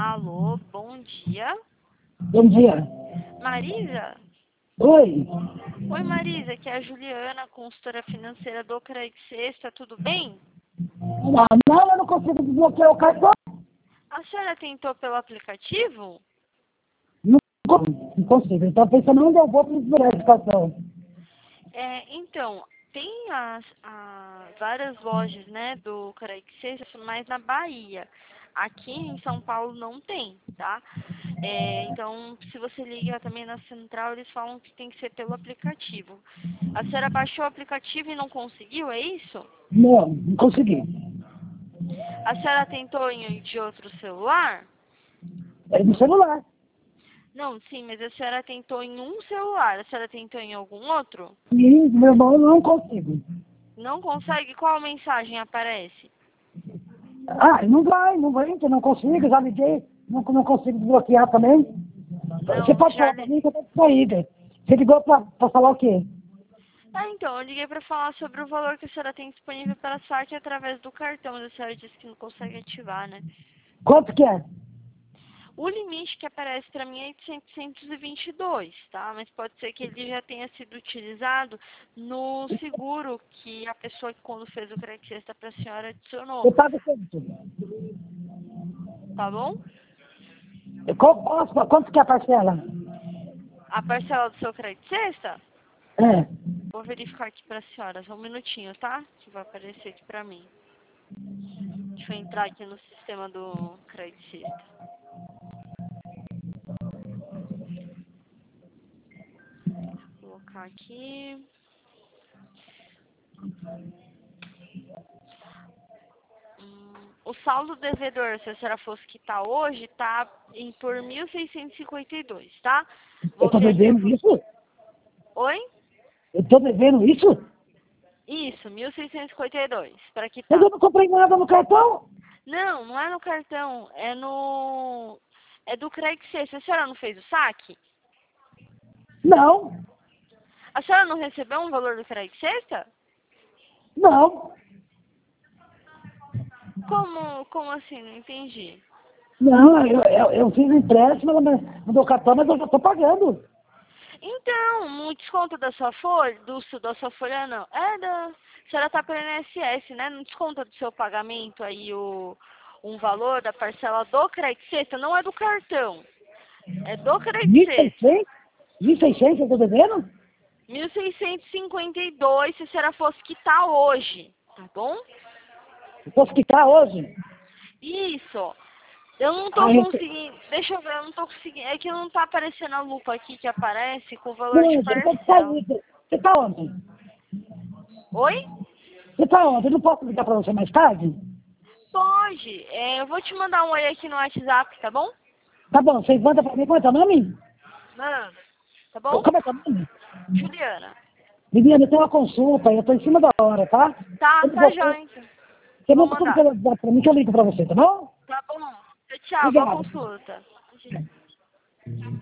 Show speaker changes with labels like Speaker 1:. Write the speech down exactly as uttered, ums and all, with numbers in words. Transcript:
Speaker 1: Alô, bom dia.
Speaker 2: Bom dia.
Speaker 1: Marisa?
Speaker 2: Oi.
Speaker 1: Oi, Marisa, aqui é a Juliana, consultora financeira do Credit Sexta, tudo bem?
Speaker 2: Ah, não, eu não consigo desbloquear o cartão.
Speaker 1: A senhora tentou pelo aplicativo?
Speaker 2: Não, consigo, não consigo. Então, pensando onde eu vou para desbloquear esse cartão.
Speaker 1: É, então, tem as, a- várias lojas, né, do Credit Sexta, mas na Bahia. Aqui em São Paulo não tem, tá? É, então, se você liga também na central, eles falam que tem que ser pelo aplicativo. A senhora baixou o aplicativo e não conseguiu, é isso?
Speaker 2: Não, não consegui.
Speaker 1: A senhora tentou em de outro celular?
Speaker 2: É no celular.
Speaker 1: Não, sim, mas a senhora tentou em um celular. A senhora tentou em algum outro?
Speaker 2: E meu irmão, eu não consigo.
Speaker 1: Não consegue? Qual mensagem aparece?
Speaker 2: Ah, não vai, não vai, que eu não consigo, já liguei, não, não consigo desbloquear também. Você
Speaker 1: Não,
Speaker 2: pode
Speaker 1: já
Speaker 2: falar pra
Speaker 1: li...
Speaker 2: mim que eu tô de saída. Você ligou pra, pra falar o quê?
Speaker 1: Ah, então, eu liguei para falar sobre o valor que a senhora tem disponível para saque através do cartão, mas a senhora disse que não consegue ativar, né?
Speaker 2: Quanto que é?
Speaker 1: O limite que aparece para mim é de setecentos e vinte e dois, tá? Mas pode ser que ele já tenha sido utilizado no seguro que a pessoa que quando fez o crédito extra para a senhora adicionou,
Speaker 2: Eu pago quanto?
Speaker 1: tá bom?
Speaker 2: Qual, qual, quanto que é a parcela?
Speaker 1: A parcela do seu crédito extra?
Speaker 2: É.
Speaker 1: Vou verificar aqui para a senhora, só um minutinho, tá? Que vai aparecer aqui para mim. Deixa eu entrar aqui no sistema do crédito extra. Vou colocar aqui. Hum, o saldo devedor, se a senhora fosse quitar hoje, tá em por mil seiscentos e cinquenta e dois, tá?
Speaker 2: Eu
Speaker 1: Vou
Speaker 2: tô
Speaker 1: ver aqui o...
Speaker 2: devendo isso?
Speaker 1: Oi?
Speaker 2: Eu tô devendo isso?
Speaker 1: Isso, mil seiscentos e cinquenta e dois, para
Speaker 2: Mas
Speaker 1: quitar.
Speaker 2: eu não comprei nada no cartão.
Speaker 1: Não, não é no cartão, é no... É do crédito sexta. A senhora não fez o saque?
Speaker 2: Não,
Speaker 1: A senhora não recebeu um valor do crédito sexta?
Speaker 2: não,
Speaker 1: Como, como assim? Não entendi.
Speaker 2: não, eu, eu, eu fiz empréstimo ela me mandou o cartão, mas eu já tô pagando.
Speaker 1: Então, no desconto da sua folha, do, su- da sua folha não, é da, a senhora tá pelo I N S S, né? Não desconta do seu pagamento aí o, um valor da parcela do crédito sexta, não é do cartão, é do crédito
Speaker 2: Mil e
Speaker 1: sexta.
Speaker 2: seiscentos? Mil e seiscentos eu tô devendo?
Speaker 1: mil seiscentos e cinquenta e dois se a senhora fosse quitar hoje, tá bom?
Speaker 2: Eu posso quitar hoje?
Speaker 1: Isso. Eu não tô
Speaker 2: Ah, eu, te-
Speaker 1: conseguindo, deixa eu ver, eu não tô conseguindo, é que não tá aparecendo a lupa aqui que aparece com o valor
Speaker 2: não,
Speaker 1: de
Speaker 2: eu tô de
Speaker 1: parcela.
Speaker 2: saída. Você tá onde?
Speaker 1: Oi?
Speaker 2: Você tá onde? Eu não posso ligar pra você mais tarde?
Speaker 1: Pode. É, eu vou te mandar um oi aqui no WhatsApp, tá bom?
Speaker 2: Tá bom, você manda pra mim, como é teu nome?
Speaker 1: Mano, tá bom?
Speaker 2: Como é teu nome?
Speaker 1: Juliana.
Speaker 2: Menina, eu tenho uma consulta, eu tô em cima da hora, tá?
Speaker 1: Tá,
Speaker 2: Quando
Speaker 1: tá
Speaker 2: você,
Speaker 1: já, então.
Speaker 2: você
Speaker 1: Vou
Speaker 2: manda tudo
Speaker 1: mandar.
Speaker 2: pelo WhatsApp pra mim que eu ligo pra você, tá bom?
Speaker 1: Tá bom. Tchau, boa
Speaker 2: Obrigado.
Speaker 1: consulta.